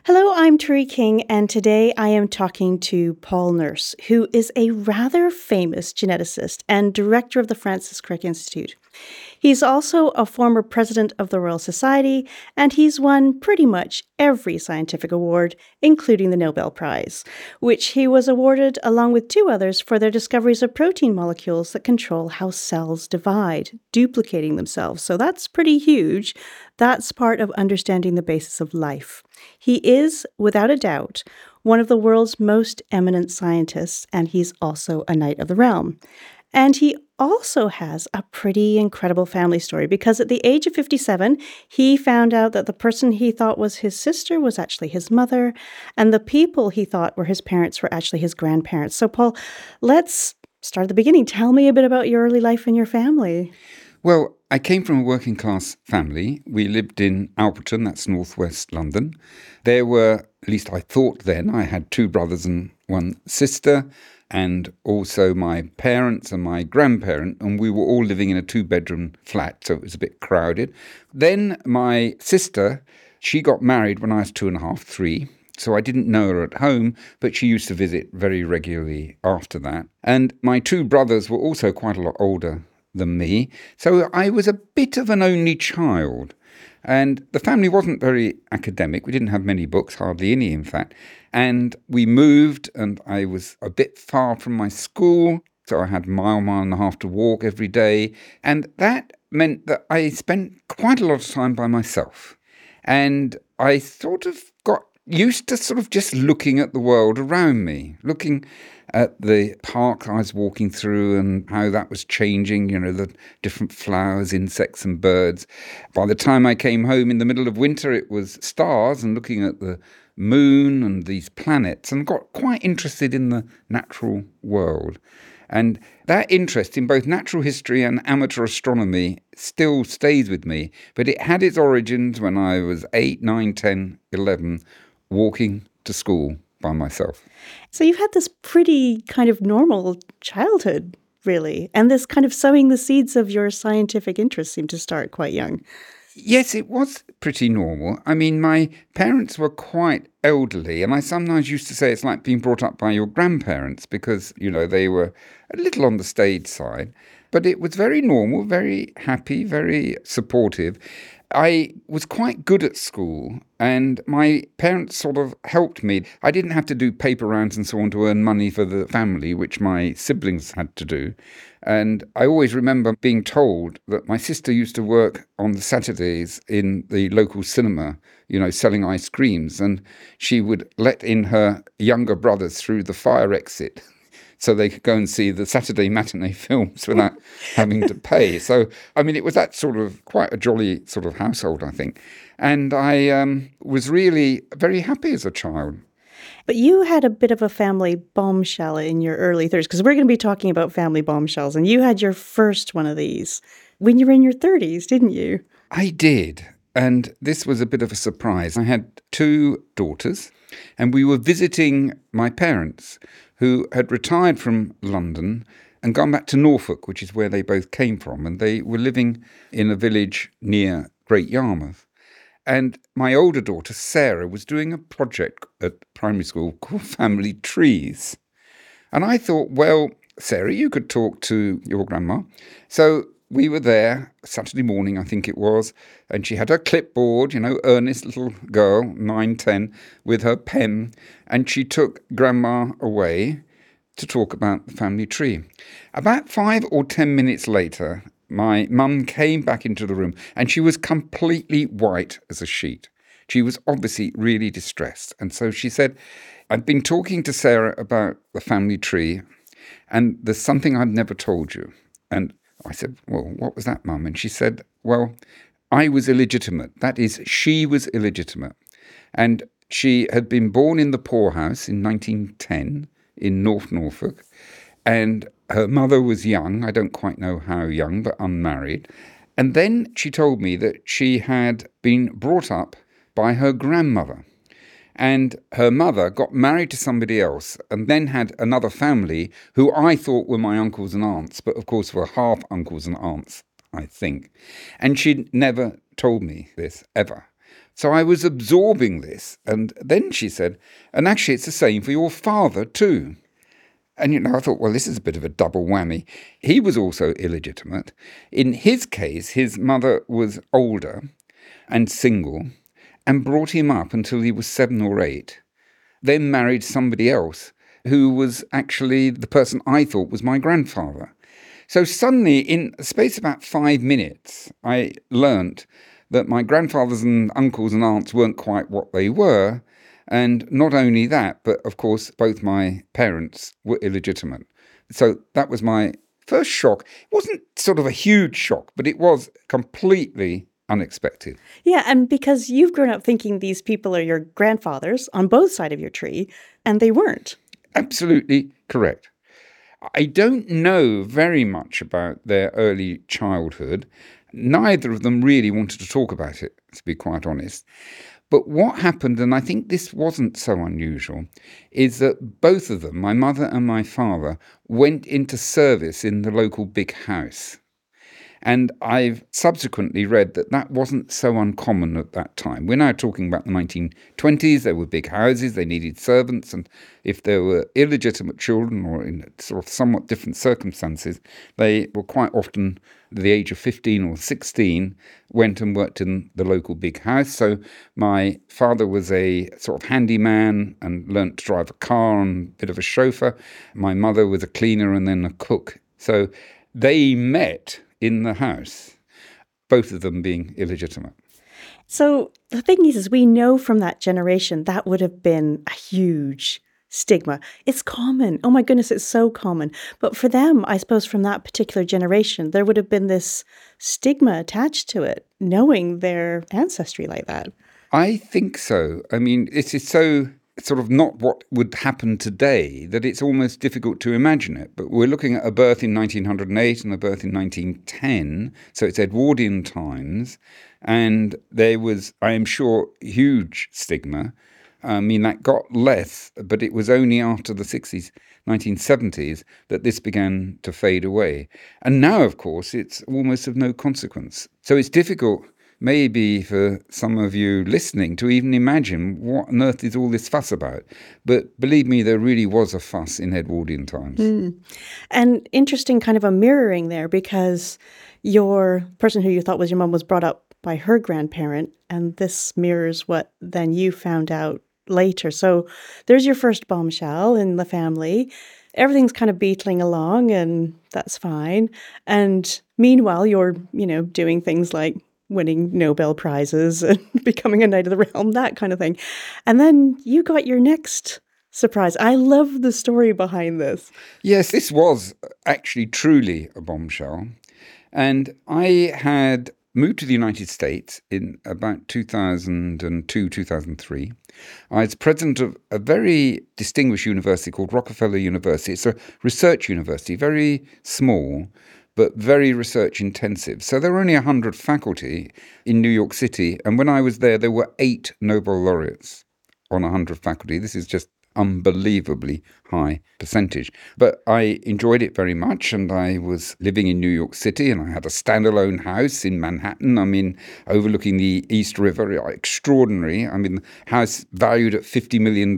Hello, I'm Turi King, and today I am talking to Paul Nurse, who is a rather famous geneticist and director of the Francis Crick Institute. He's also a former president of the Royal Society, and he's won pretty much every scientific award, including the Nobel Prize, which he was awarded along with two others for their discoveries of protein molecules that control how cells divide, duplicating themselves. So that's pretty huge. That's part of understanding the basis of life. He is, without a doubt, one of the world's most eminent scientists, and he's also a Knight of the Realm. And he also has a pretty incredible family story because at the age of 57, he found out that the person he thought was his sister was actually his mother, and the people he thought were his parents were actually his grandparents. So, Paul, let's start at the beginning. Tell me a bit about your early life and your family. Well, I came from a working class family. We lived in Alperton, that's northwest London. There were, at least I thought then, I had two brothers and one sister, and also my parents and my grandparent, and we were all living in a two-bedroom flat, so it was a bit crowded. Then my sister, she got married when I was 2.5, 3, so I didn't know her at home, but she used to visit very regularly after that. And my two brothers were also quite a lot older than me, so I was a bit of an only child. And the family wasn't very academic. We didn't have many books, hardly any, in fact. And we moved, and I was a bit far from my school, so I had a mile and a half to walk every day. And that meant that I spent quite a lot of time by myself. And I sort of got used to sort of just looking at the world around me, looking at the park I was walking through and how that was changing, the different flowers, insects and birds. By the time I came home in the middle of winter, it was stars and looking at the moon and these planets, and got quite interested in the natural world. And that interest in both natural history and amateur astronomy still stays with me, but it had its origins when I was 8, 9, 10, 11, walking to school by myself. So you've had this pretty kind of normal childhood, really, and this kind of sowing the seeds of your scientific interest seemed to start quite young. Yes, it was pretty normal. I mean, my parents were quite elderly, and I sometimes used to say it's like being brought up by your grandparents because, they were a little on the stage side. But it was very normal, very happy, very supportive. I was quite good at school, and my parents sort of helped me. I didn't have to do paper rounds and so on to earn money for the family, which my siblings had to do. And I always remember being told that my sister used to work on the Saturdays in the local cinema, selling ice creams, and she would let in her younger brothers through the fire exit so they could go and see the Saturday matinee films without having to pay. So, it was that sort of quite a jolly sort of household, I think. And I was really very happy as a child. But you had a bit of a family bombshell in your early 30s, because we're going to be talking about family bombshells, and you had your first one of these when you were in your 30s, didn't you? I did. And this was a bit of a surprise. I had two daughters, and we were visiting my parents, who had retired from London and gone back to Norfolk, which is where they both came from. And they were living in a village near Great Yarmouth. And my older daughter, Sarah, was doing a project at primary school called Family Trees. And I thought, well, Sarah, you could talk to your grandma. So we were there Saturday morning, I think it was, and she had her clipboard, earnest little girl, 9, 10, with her pen, and she took Grandma away to talk about the family tree. About 5 or 10 minutes later, my mum came back into the room, and she was completely white as a sheet. She was obviously really distressed, and so she said, I've been talking to Sarah about the family tree, and there's something I've never told you. And I said, well, what was that, Mum? And she said, well, I was illegitimate. That is, she was illegitimate. And she had been born in the poorhouse in 1910 in North Norfolk. And her mother was young, I don't quite know how young, but unmarried. And then she told me that she had been brought up by her grandmother. And her mother got married to somebody else and then had another family who I thought were my uncles and aunts, but of course were half uncles and aunts, I think. And she'd never told me this, ever. So I was absorbing this. And then she said, and actually it's the same for your father too. And, I thought, well, this is a bit of a double whammy. He was also illegitimate. In his case, his mother was older and single and brought him up until he was 7 or 8, then married somebody else who was actually the person I thought was my grandfather. So suddenly, in the space of about 5 minutes, I learnt that my grandfathers and uncles and aunts weren't quite what they were. And not only that, but of course, both my parents were illegitimate. So that was my first shock. It wasn't sort of a huge shock, but it was completely unexpected. Yeah, and because you've grown up thinking these people are your grandfathers on both sides of your tree, and they weren't. Absolutely correct. I don't know very much about their early childhood. Neither of them really wanted to talk about it, to be quite honest. But what happened, and I think this wasn't so unusual, is that both of them, my mother and my father, went into service in the local big house. And I've subsequently read that that wasn't so uncommon at that time. We're now talking about the 1920s. There were big houses, they needed servants, and if there were illegitimate children or in sort of somewhat different circumstances, they were quite often the age of 15 or 16, went and worked in the local big house. So my father was a sort of handyman and learnt to drive a car and a bit of a chauffeur. My mother was a cleaner and then a cook. So they met in the house, both of them being illegitimate. So the thing is we know from that generation that would have been a huge stigma. It's common. Oh my goodness, it's so common. But for them, I suppose from that particular generation, there would have been this stigma attached to it, knowing their ancestry like that. I think so. I mean, it is so sort of not what would happen today that it's almost difficult to imagine it. But we're looking at a birth in 1908 and a birth in 1910, so it's Edwardian times, and there was, I am sure, huge stigma. I mean, that got less, but it was only after the 60s, 1970s, that this began to fade away. And now, of course, it's almost of no consequence. So it's difficult, maybe for some of you listening, to even imagine what on earth is all this fuss about. But believe me, there really was a fuss in Edwardian times. And interesting kind of a mirroring there, because your person who you thought was your mum was brought up by her grandparent, and this mirrors what then you found out later. So there's your first bombshell in the family. Everything's kind of beetling along, and that's fine. And meanwhile, you're, doing things like winning Nobel Prizes and becoming a Knight of the Realm, that kind of thing. And then you got your next surprise. I love the story behind this. Yes, this was actually truly a bombshell. And I had moved to the United States in about 2002, 2003. I was president of a very distinguished university called Rockefeller University. It's a research university, very small, but very research intensive. So there were only 100 faculty in New York City. And when I was there were 8 Nobel laureates on 100 faculty. This is just unbelievably high percentage. But I enjoyed it very much, and I was living in New York City, and I had a standalone house in Manhattan, overlooking the East River. Extraordinary. The house valued at $50 million.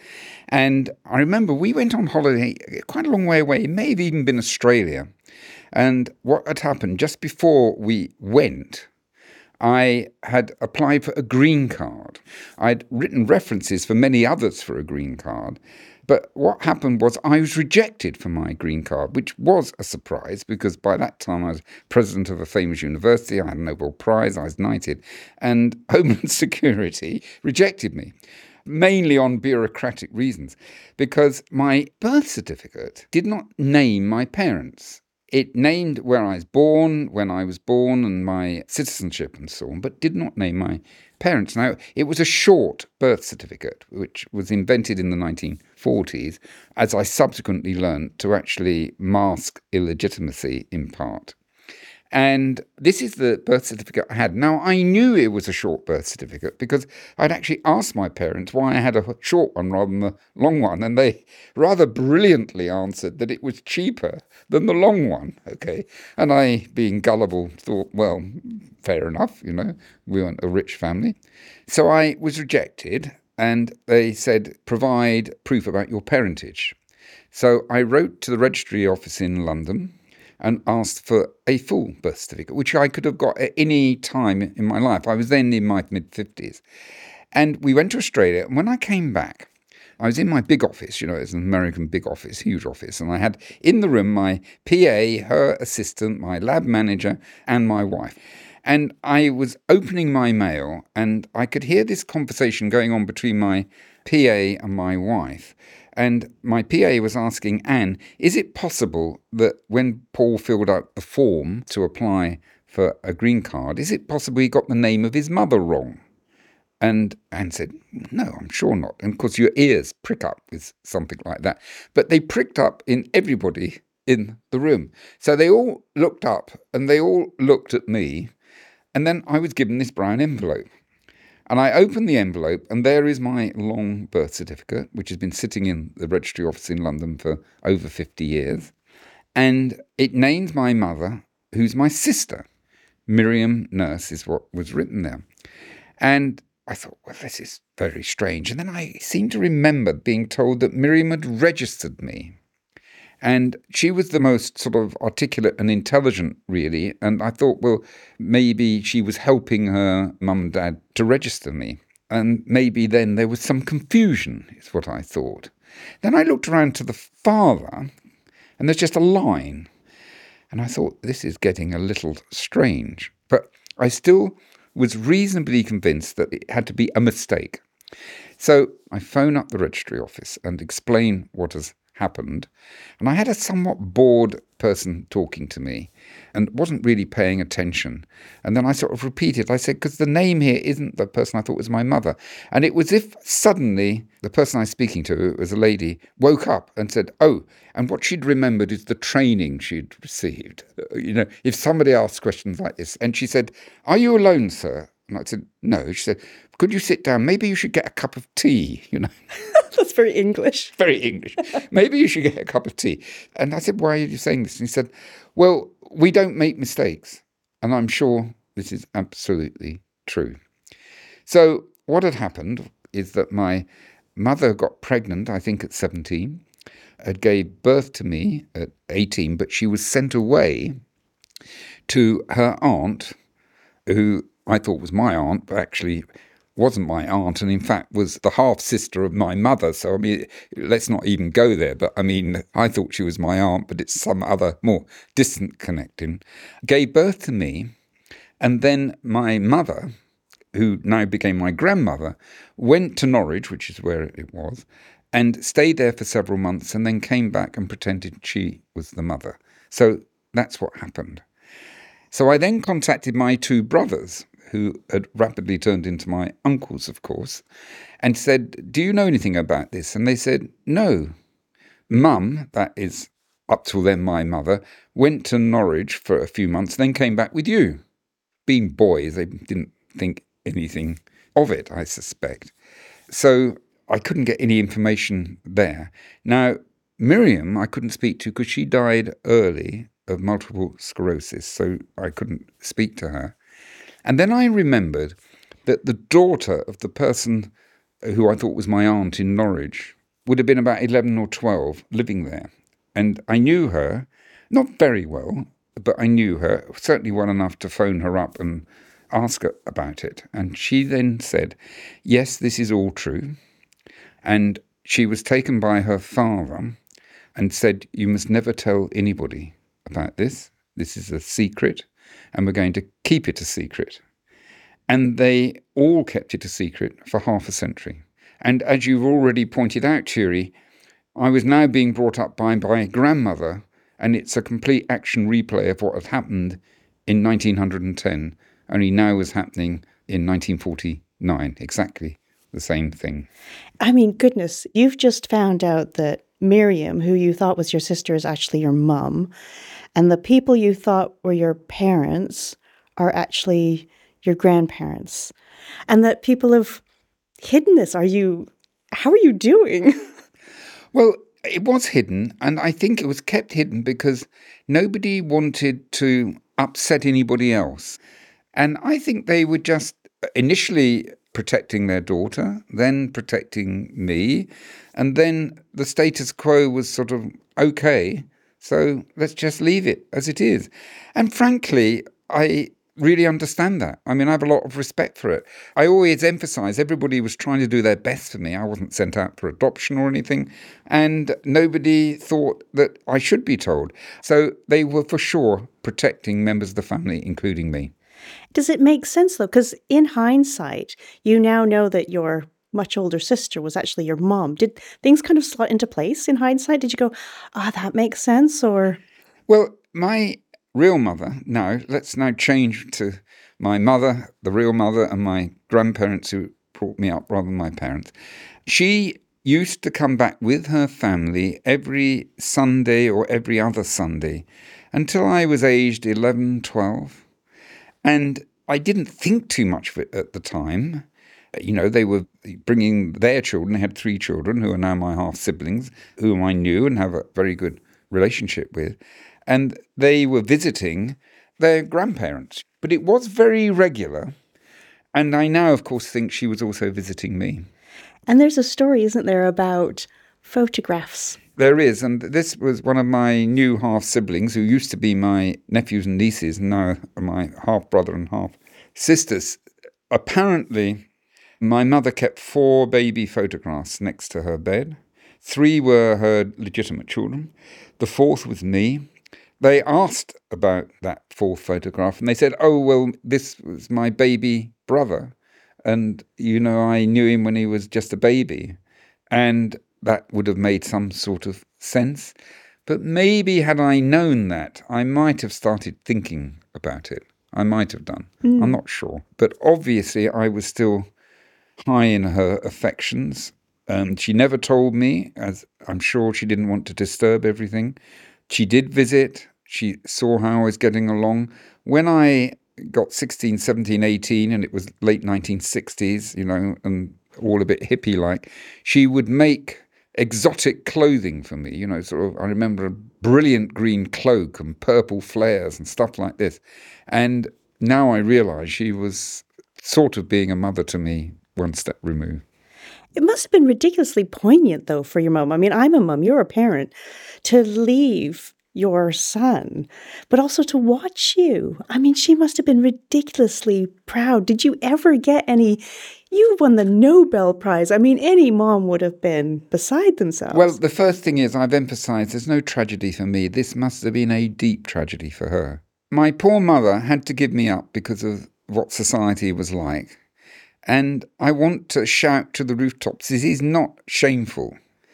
And I remember we went on holiday quite a long way away. It may have even been Australia. And what had happened, just before we went, I had applied for a green card. I'd written references for many others for a green card. But what happened was I was rejected for my green card, which was a surprise because by that time I was president of a famous university, I had a Nobel Prize, I was knighted, and Homeland Security rejected me, mainly on bureaucratic reasons, because my birth certificate did not name my parents. It named where I was born, when I was born, and my citizenship and so on, but did not name my parents. Now, it was a short birth certificate, which was invented in the 1940s, as I subsequently learned, to actually mask illegitimacy in part. And this is the birth certificate I had. Now, I knew it was a short birth certificate because I'd actually asked my parents why I had a short one rather than a long one. And they rather brilliantly answered that it was cheaper than the long one. Okay. And I, being gullible, thought, well, fair enough. We weren't a rich family. So I was rejected, and they said, provide proof about your parentage. So I wrote to the registry office in London and asked for a full birth certificate, which I could have got at any time in my life. I was then in my mid-50s. And we went to Australia. And when I came back, I was in my big office. It's an American big office, huge office. And I had in the room my PA, her assistant, my lab manager, and my wife. And I was opening my mail, and I could hear this conversation going on between my PA and my wife. And my PA was asking Anne, is it possible that when Paul filled out the form to apply for a green card, is it possible he got the name of his mother wrong? And Anne said, no, I'm sure not. And of course, your ears prick up with something like that. But they pricked up in everybody in the room. So they all looked up and they all looked at me. And then I was given this brown envelope. And I opened the envelope, and there is my long birth certificate, which has been sitting in the registry office in London for over 50 years. And it names my mother, who's my sister. Miriam Nurse is what was written there. And I thought, well, this is very strange. And then I seemed to remember being told that Miriam had registered me. And she was the most sort of articulate and intelligent, really. And I thought, well, maybe she was helping her mum and dad to register me. And maybe then there was some confusion, is what I thought. Then I looked around to the father, and there's just a line. And I thought, this is getting a little strange. But I still was reasonably convinced that it had to be a mistake. So I phone up the registry office and explain what has happened. And I had a somewhat bored person talking to me and wasn't really paying attention. And then I sort of repeated, I said, because the name here isn't the person I thought was my mother. And it was as if suddenly the person I was speaking to, it was a lady, woke up and said, oh, and what she'd remembered is the training she'd received. If somebody asked questions like this. And she said, are you alone, sir? And I said, no. She said, could you sit down? Maybe you should get a cup of tea, That's very English. Very English. Maybe you should get a cup of tea. And I said, why are you saying this? And he said, well, we don't make mistakes. And I'm sure this is absolutely true. So what had happened is that my mother got pregnant, I think at 17, had gave birth to me at 18, but she was sent away to her aunt, who I thought was my aunt, but actually wasn't my aunt, and in fact was the half-sister of my mother. So, let's not even go there. But, I thought she was my aunt, but it's some other more distant connection. Gave birth to me, and then my mother, who now became my grandmother, went to Norwich, which is where it was, and stayed there for several months, and then came back and pretended she was the mother. So that's what happened. So I then contacted my two brothers, who had rapidly turned into my uncles, of course, and said, do you know anything about this? And they said, no. Mum, that is up till then my mother, went to Norwich for a few months, then came back with you. Being boys, they didn't think anything of it, I suspect. So I couldn't get any information there. Now, Miriam I couldn't speak to because she died early of multiple sclerosis, so I couldn't speak to her. And then I remembered that the daughter of the person who I thought was my aunt in Norwich would have been about 11 or 12 living there. And I knew her, not very well, but I knew her, certainly well enough to phone her up and ask her about it. And she then said, yes, this is all true. And she was taken by her father and said, you must never tell anybody about this. This is a secret. And we're going to keep it a secret. And they all kept it a secret for half a century. And as you've already pointed out, Thierry, I was now being brought up by my grandmother, and it's a complete action replay of what had happened in 1910, only now was happening in 1949, exactly the same thing. Goodness, you've just found out that Miriam, who you thought was your sister, is actually your mum. And the people you thought were your parents are actually your grandparents. And that people have hidden this. How are you doing? Well, it was hidden, and I think it was kept hidden because nobody wanted to upset anybody else. And I think they were just initially protecting their daughter, then protecting me, and then the status quo was sort of okay, so let's just leave it as it is. And frankly, I really understand that. I mean, I have a lot of respect for it. I always emphasize everybody was trying to do their best for me. I wasn't sent out for adoption or anything, and nobody thought that I should be told. So they were for sure protecting members of the family, including me. Does it make sense, though? Because in hindsight, you now know that your much older sister was actually your mom. Did things kind of slot into place in hindsight? Did you go, that makes sense? Or Well, my real mother, let's now change to my mother, the real mother, and my grandparents who brought me up rather than my parents. She used to come back with her family every Sunday or every other Sunday until I was aged 11, 12. And I didn't think too much of it at the time. You know, they were bringing their children. They had 3 children who are now my half-siblings, whom I knew and have a very good relationship with. And they were visiting their grandparents. But it was very regular. And I now, of course, think she was also visiting me. And there's a story, isn't there, about photographs? There is, and this was one of my new half-siblings who used to be my nephews and nieces, and now are my half-brother and half-sisters. Apparently, my mother kept 4 baby photographs next to her bed. 3 were her legitimate children. The 4th was me. They asked about that 4th photograph, and they said, oh, well, this was my baby brother. And, I knew him when he was just a baby. And that would have made some sort of sense. But maybe had I known that, I might have started thinking about it. I might have done. I'm not sure. But obviously, I was still high in her affections. She never told me, as I'm sure she didn't want to disturb everything. She did visit. She saw how I was getting along. When I got 16, 17, 18, and it was late 1960s, and all a bit hippie-like, she would make exotic clothing for me, I remember a brilliant green cloak and purple flares and stuff like this. And now I realise she was sort of being a mother to me one step removed. It must have been ridiculously poignant, though, for your mom. I mean, I'm a mom, you're a parent, to leave your son, but also to watch you. I mean, she must have been ridiculously proud. Did you ever get you won the Nobel Prize. I mean, any mom would have been beside themselves. Well, the first thing is I've emphasised there's no tragedy for me. This must have been a deep tragedy for her. My poor mother had to give me up because of what society was like. And I want to shout to the rooftops, this is not shameful.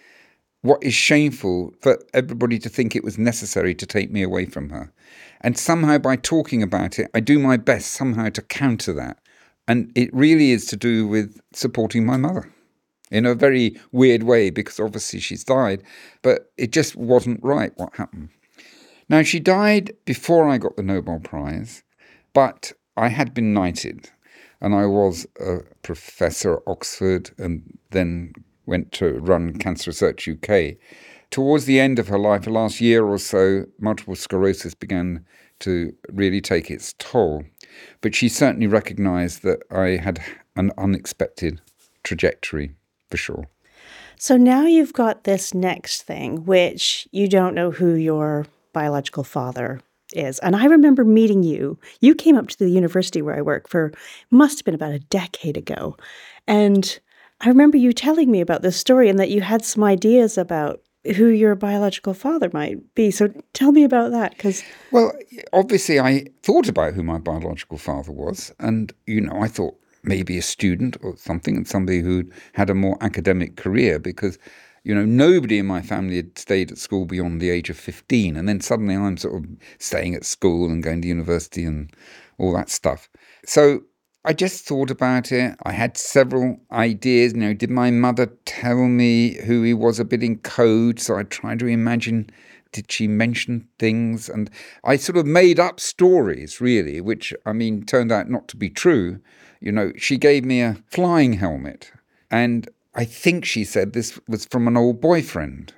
What is shameful for everybody to think it was necessary to take me away from her. And somehow by talking about it, I do my best somehow to counter that. And it really is to do with supporting my mother in a very weird way, because obviously she's died, but it just wasn't right what happened. Now, she died before I got the Nobel Prize, but I had been knighted, and I was a professor at Oxford and then went to run Cancer Research UK. Towards the end of her life, the last year or so, multiple sclerosis began to really take its toll. But she certainly recognised that I had an unexpected trajectory, for sure. So now you've got this next thing, which you don't know who your biological father is. And I remember meeting you. You came up to the university where I work must have been about a decade ago. And I remember you telling me about this story and that you had some ideas about who your biological father might be. So tell me about that. Well, obviously I thought about who my biological father was. And, I thought maybe a student or something, and somebody who'd had a more academic career, because, nobody in my family had stayed at school beyond the age of 15. And then suddenly I'm sort of staying at school and going to university and all that stuff. So I just thought about it. I had several ideas. Did my mother tell me who he was a bit in code? So I tried to imagine did she mention things? And I sort of made up stories, really, which, turned out not to be true. She gave me a flying helmet. And I think she said this was from an old boyfriend,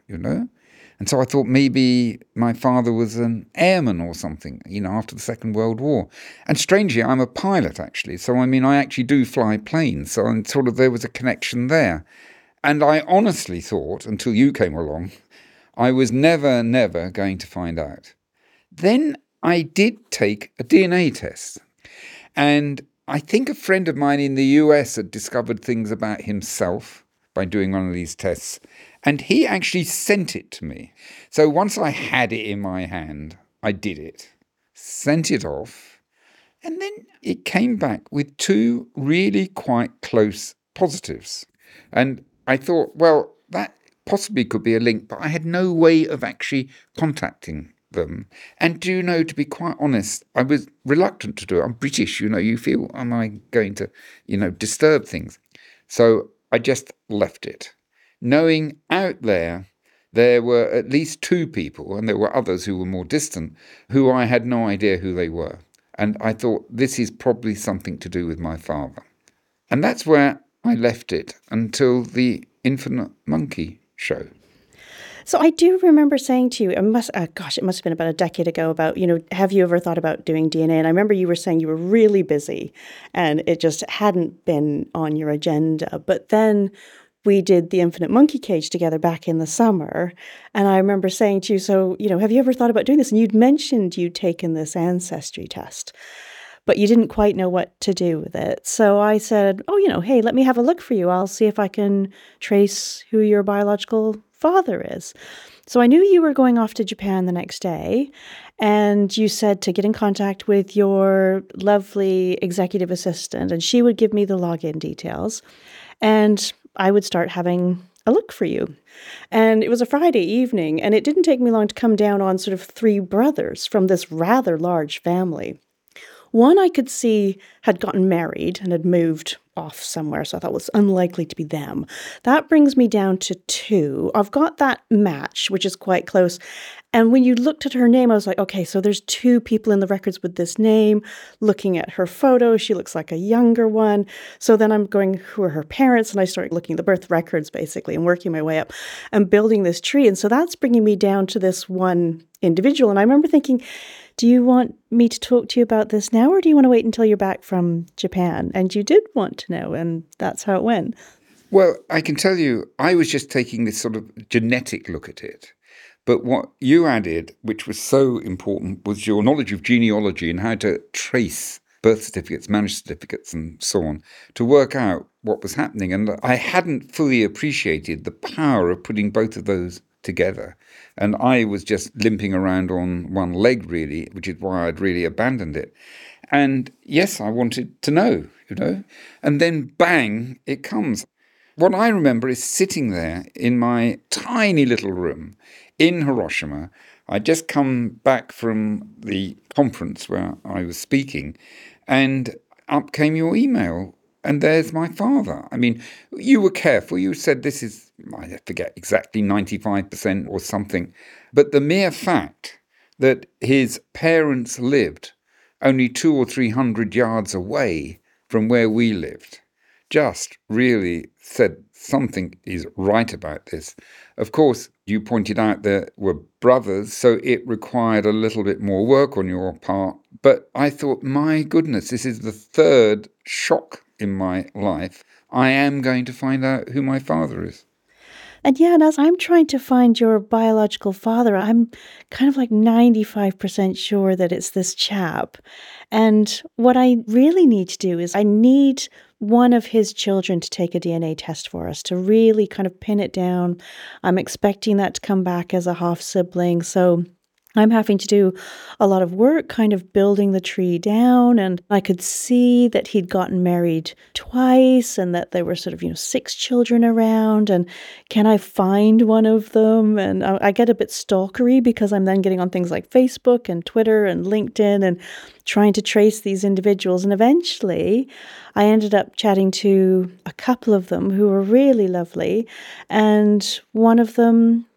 And so I thought maybe my father was an airman or something, after the Second World War. And strangely, I'm a pilot, actually. So, I actually do fly planes. So there was a connection there. And I honestly thought, until you came along, I was never going to find out. Then I did take a DNA test. And I think a friend of mine in the US had discovered things about himself by doing one of these tests. And he actually sent it to me. So once I had it in my hand, I did it, sent it off. And then it came back with 2 really quite close positives. And I thought, well, that possibly could be a link, but I had no way of actually contacting them. And to be quite honest, I was reluctant to do it. I'm British, you feel, am I going to, disturb things? So I just left it, knowing out there were at least 2 people, and there were others who were more distant, who I had no idea who they were. And I thought, this is probably something to do with my father. And that's where I left it until the Infinite Monkey show. So I do remember saying to you, it must have been about a decade ago, about, have you ever thought about doing DNA? And I remember you were saying you were really busy and it just hadn't been on your agenda. But then we did the Infinite Monkey Cage together back in the summer. And I remember saying to you, so, have you ever thought about doing this? And you'd mentioned you'd taken this ancestry test, but you didn't quite know what to do with it. So I said, hey, let me have a look for you. I'll see if I can trace who your biological father is. So I knew you were going off to Japan the next day, and you said to get in contact with your lovely executive assistant, and she would give me the login details, and I would start having a look for you. And it was a Friday evening, and it didn't take me long to come down on sort of 3 brothers from this rather large family. One I could see had gotten married and had moved off somewhere, so I thought it was unlikely to be them. That brings me down to 2. I've got that match, which is quite close. And when you looked at her name, I was like, okay, so there's 2 people in the records with this name. Looking at her photo, she looks like a younger one. So then I'm going, who are her parents? And I start looking at the birth records, basically, and working my way up and building this tree. And so that's bringing me down to this one individual. And I remember thinking, do you want me to talk to you about this now, or do you want to wait until you're back from Japan? And you did want to know, and that's how it went. Well, I can tell you, I was just taking this sort of genetic look at it. But what you added, which was so important, was your knowledge of genealogy and how to trace birth certificates, marriage certificates, and so on, to work out what was happening. And I hadn't fully appreciated the power of putting both of those together. And I was just limping around on one leg, really, which is why I'd really abandoned it. And yes, I wanted to know, and then bang, it comes. What I remember is sitting there in my tiny little room in Hiroshima. I'd just come back from the conference where I was speaking, and up came your email. And there's my father. You were careful. You said this is, I forget exactly, 95% or something. But the mere fact that his parents lived only 200 or 300 yards away from where we lived just really said something is right about this. Of course, you pointed out there were brothers, so it required a little bit more work on your part. But I thought, my goodness, this is the 3rd shock in my life. I am going to find out who my father is. And yeah, and as I'm trying to find your biological father, I'm kind of like 95% sure that it's this chap. And what I really need to do is I need one of his children to take a DNA test for us to really kind of pin it down. I'm expecting that to come back as a half sibling. So I'm having to do a lot of work kind of building the tree down, and I could see that he'd gotten married twice and that there were sort of, 6 children around, and can I find one of them? And I get a bit stalkery because I'm then getting on things like Facebook and Twitter and LinkedIn and trying to trace these individuals. And eventually I ended up chatting to a couple of them who were really lovely, and one of them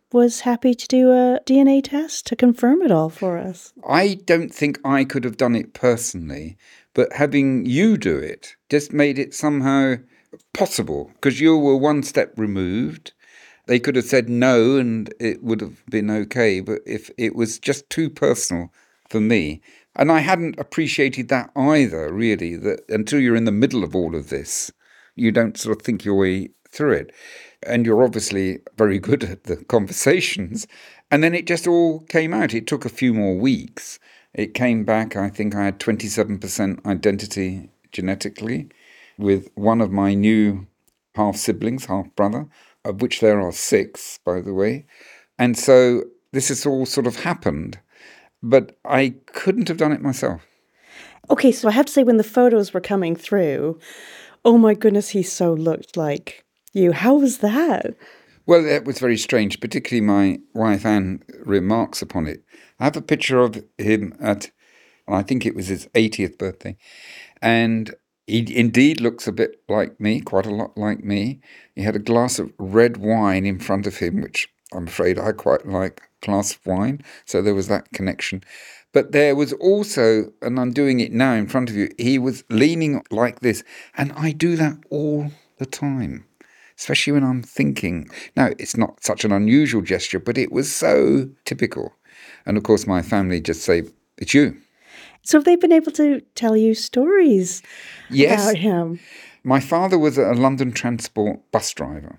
was happy to do a DNA test to confirm it all for us. I don't think I could have done it personally, but having you do it just made it somehow possible, because you were one step removed. They could have said no and it would have been okay, but if it was just too personal for me, and I hadn't appreciated that either, really, that until you're in the middle of all of this, you don't sort of think your way through it. And you're obviously very good at the conversations. And then it just all came out. It took a few more weeks. It came back, I think I had 27% identity genetically with one of my new half-siblings, half-brother, of which there are 6, by the way. And so this has all sort of happened, but I couldn't have done it myself. Okay, so I have to say, when the photos were coming through, oh my goodness, he so looked like you. How was that? Well, that was very strange, particularly my wife Anne remarks upon it. I have a picture of him at, I think it was his 80th birthday, and he indeed looks a bit like me, quite a lot like me. He had a glass of red wine in front of him, which I'm afraid I quite like, a glass of wine, so there was that connection. But there was also, and I'm doing it now in front of you, he was leaning like this, and I do that all the time, especially when I'm thinking. Now, it's not such an unusual gesture, but it was so typical. And of course, my family just say, it's you. So have they been able to tell you stories Yes. about him? My father was a London Transport bus driver.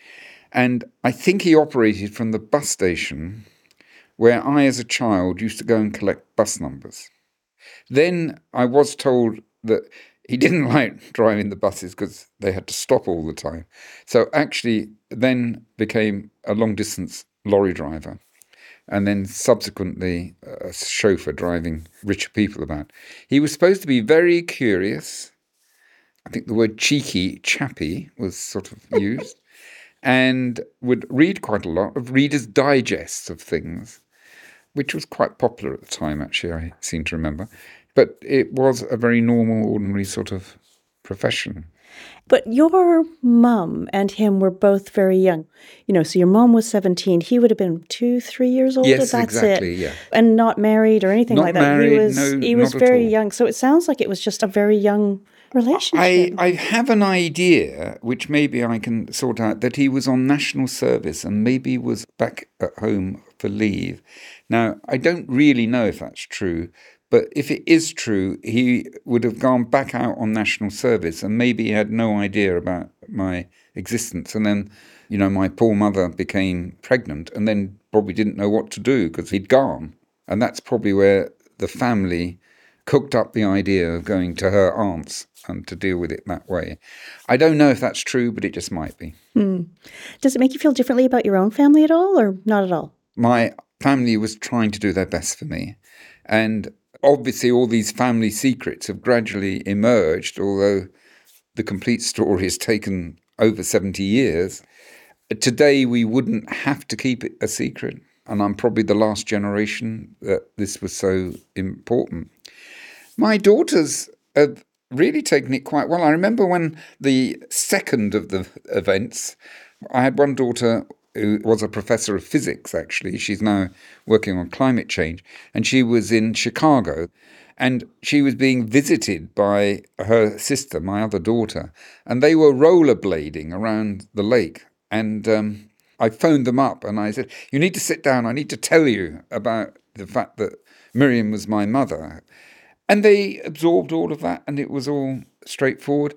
And I think he operated from the bus station where I, as a child, used to go and collect bus numbers. Then I was told that he didn't like driving the buses because they had to stop all the time. So actually then became a long-distance lorry driver, and then subsequently a chauffeur driving richer people about. He was supposed to be very curious. I think the word cheeky, chappy, was sort of used, and would read quite a lot of Reader's Digests of things, which was quite popular at the time, actually, I seem to remember. But it was a very normal, ordinary sort of profession. But your mum and him were both very young. So your mum was 17. He would have been 2, 3 years older. Yes, That's exactly, it. yeah. And not married or anything Not like that. married, He was not at very all. young. So it sounds like it was just a very young relationship. I have an idea, which maybe I can sort out, that he was on national service and maybe was back at home for leave. Now, I don't really know if that's true, but if it is true, he would have gone back out on national service and maybe he had no idea about my existence. And then, my poor mother became pregnant and then probably didn't know what to do because he'd gone. And that's probably where the family cooked up the idea of going to her aunt's and to deal with it that way. I don't know if that's true, but it just might be. Does it make you feel differently about your own family at all, or not at all? My family was trying to do their best for me. And obviously all these family secrets have gradually emerged, although the complete story has taken over 70 years. Today we wouldn't have to keep it a secret. And I'm probably the last generation that this was so important. My daughters have really taken it quite well. I remember when the second of the events, I had one daughter who was a professor of physics, actually. She's now working on climate change. And she was in Chicago. And she was being visited by her sister, my other daughter. And they were rollerblading around the lake. And I phoned them up and I said, you need to sit down. I need to tell you about the fact that Miriam was my mother. And they absorbed all of that and it was all straightforward.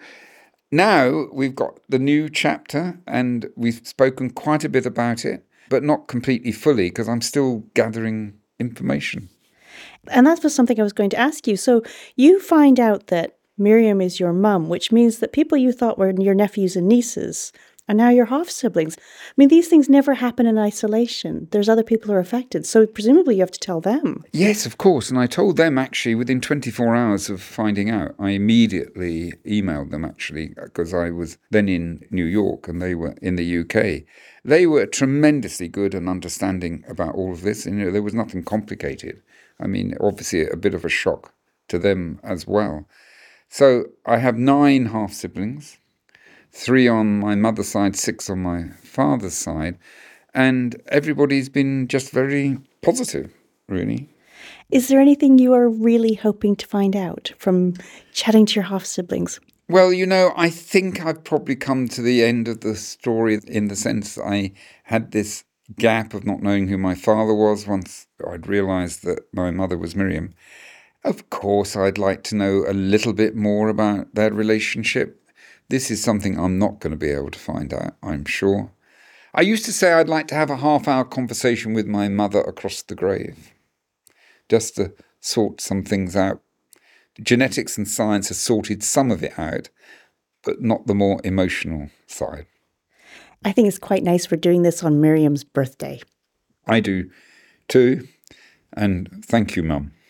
Now we've got the new chapter and we've spoken quite a bit about it, but not completely fully because I'm still gathering information. And that was something I was going to ask you. So you find out that Miriam is your mum, which means that people you thought were your nephews and nieces are now your half-siblings. I mean, these things never happen in isolation. There's other people who are affected. So presumably you have to tell them. Yes, of course. And I told them actually within 24 hours of finding out. I immediately emailed them actually because I was then in New York and they were in the UK. They were tremendously good and understanding about all of this. And there was nothing complicated. I mean, obviously a bit of a shock to them as well. So I have 9 half-siblings. 3 on my mother's side, 6 on my father's side. and everybody's been just very positive, really. Is there anything you are really hoping to find out from chatting to your half siblings? Well, I think I've probably come to the end of the story in the sense that I had this gap of not knowing who my father was once I'd realised that my mother was Miriam. Of course, I'd like to know a little bit more about their relationship. This is something I'm not going to be able to find out, I'm sure. I used to say I'd like to have a half-hour conversation with my mother across the grave, just to sort some things out. Genetics and science has sorted some of it out, but not the more emotional side. I think it's quite nice we're doing this on Miriam's birthday. I do too, and thank you, Mum.